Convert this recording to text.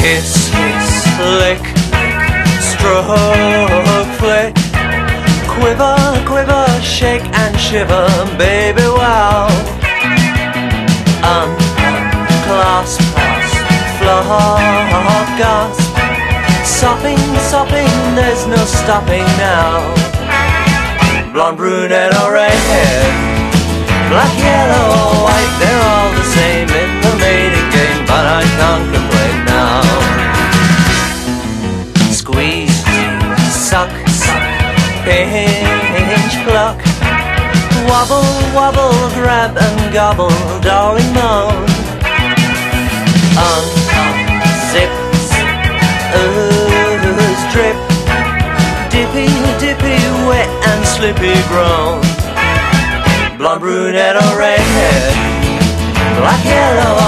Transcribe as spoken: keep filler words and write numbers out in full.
Kiss, kiss, lick, stroke, flick, quiver, quiver, shake and shiver, baby, wow. Unclasp, flop, gasp, sopping, sopping, there's no stopping now. Blonde, brunette or redhead, black, yellow or white, they're all the same in the mating game, but I can't complain now. Squeeze, suck, suck, pinch, pluck, wobble, wobble, grab and gobble, darling moan. Unzip, ooze, drip, dippy, dippy, wet and slippy groan. Blonde, brunette or redhead, black, yellow